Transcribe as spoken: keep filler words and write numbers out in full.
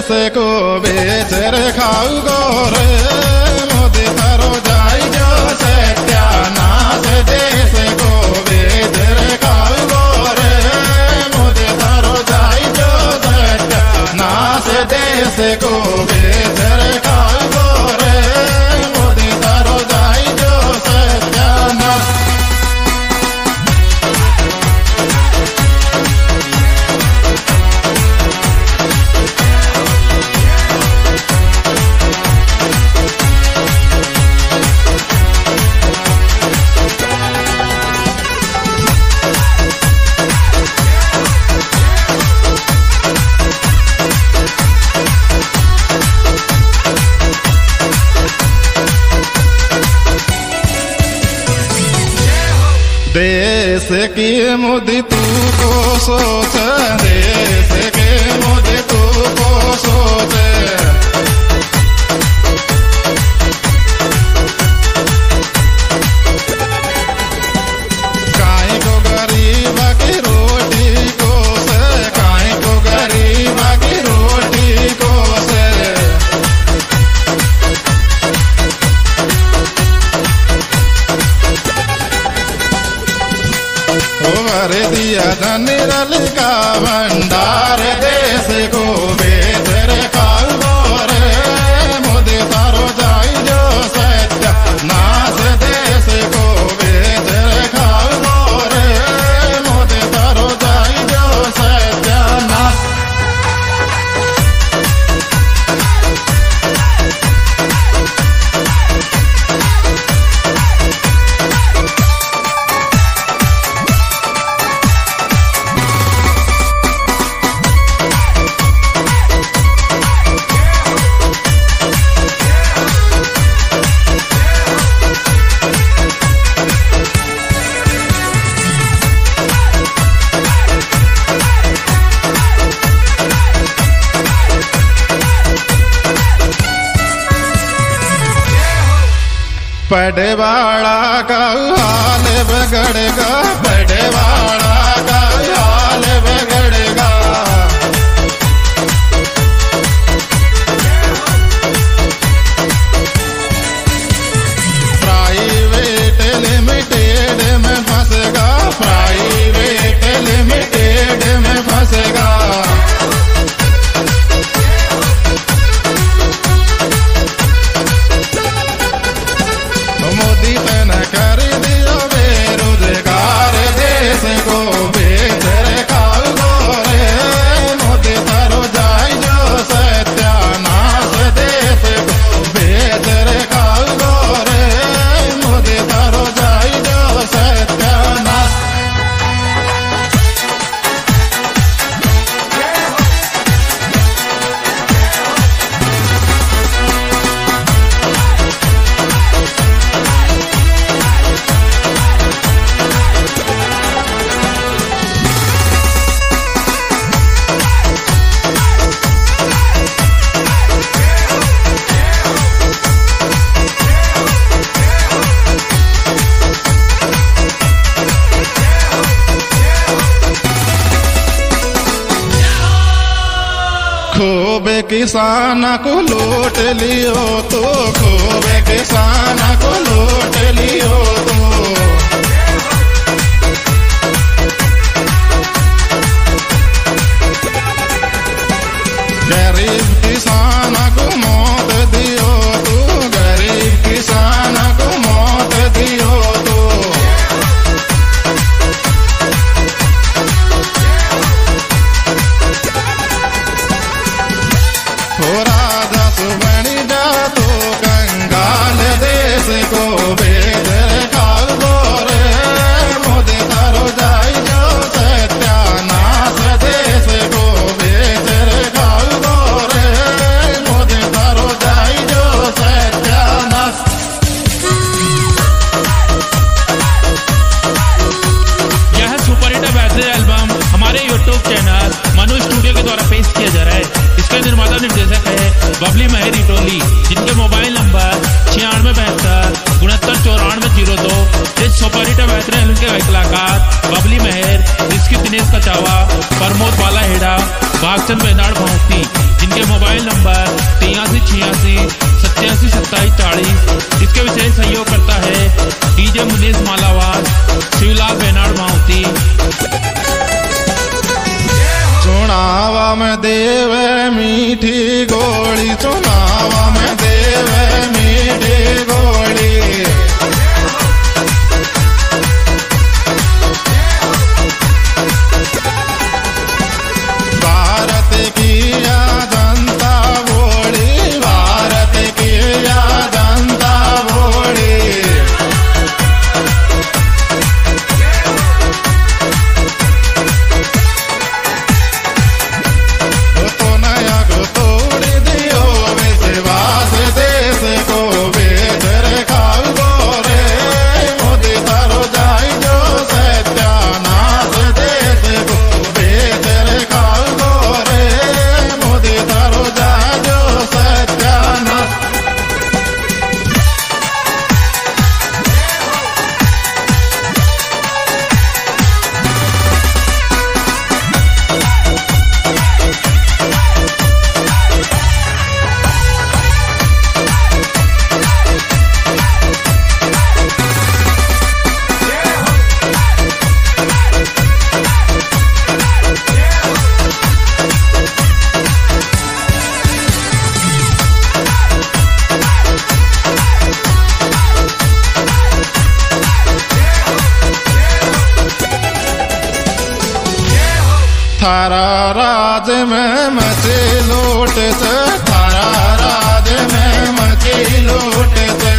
देश को बेच रे खाऊ गोरे मोदी तारो जाई जो सत्यानाश देश को बेच रे खाऊ गोरे मोदी तारो जाई जो सत्यानाश देश को बेच रे खाऊ गोरे मोदी तारो जाई जो सत्यानाश। देश की मोदी तू को सोच देश के मोदी तू को सोच काई को गरीब की रोटी को से काई को गरीब की रोटी को से भर दिया धन रल का भंडार देश को बेच रे खाऊ गोरे मोदी तारो जाई जो सत्यानाश देश को बेच रे खाऊ गोरे मोदी तारो जाई जो सत्यानाश। पड़वाड़ा का हाल बिगड़ेगा पड़वाड़ा का हाल बिगड़ेगा प्राइवेट लिमिटेड में फंसेगा प्राइवेट लिमिटेड में फंसेगा। मोदी ने कर दिया बेरोजगार देश को बेच रे खाऊ गोरे मोदी तारो जाई जो सत्यानाश देश को बेच रे खाऊ गोरे मोदी तारो जाई जो सत्यानाश। खूब किसान को लूट लियो तो खूब किसान को लूट लियो तो गरीब किसान को मौत दियो तो गरीब किसान को मौत दियो तो हो राजा सुबनी जा तो कंगाल देश को बेच रे खाऊ गोरे मोदी तारो जाई जो सत्यानाश देश को बेच रे खाऊ गोरे मोदी तारो जाई जो सत्यानाश। यह सुपर हिट वैसे एल्बम हमारे यूट्यूब चैनल मनु स्टूडियो के द्वारा पेश किया जा रहा है। इसका निर्माता निर्देशक है बबली महर इटोली, जिनके मोबाइल नंबर छियानवे बहत्तर उनहत्तर चौरानवे जीरो दो। इस सुपर हिट बेहतरीन फिल्म के कलाकार बबली महर, जिसकी दिनेश कचावा, प्रमोद बाला हेड़ा, भागचंद बेनाड़ भौंकती, जिनके मोबाइल में देवे मीठी गोली, चुनावा में देवे मीठी गोली। भारत की या जनता बोली, भारत की या जनता बोली। थारा राज में मची लूट से, थारा राज में मची लूट से।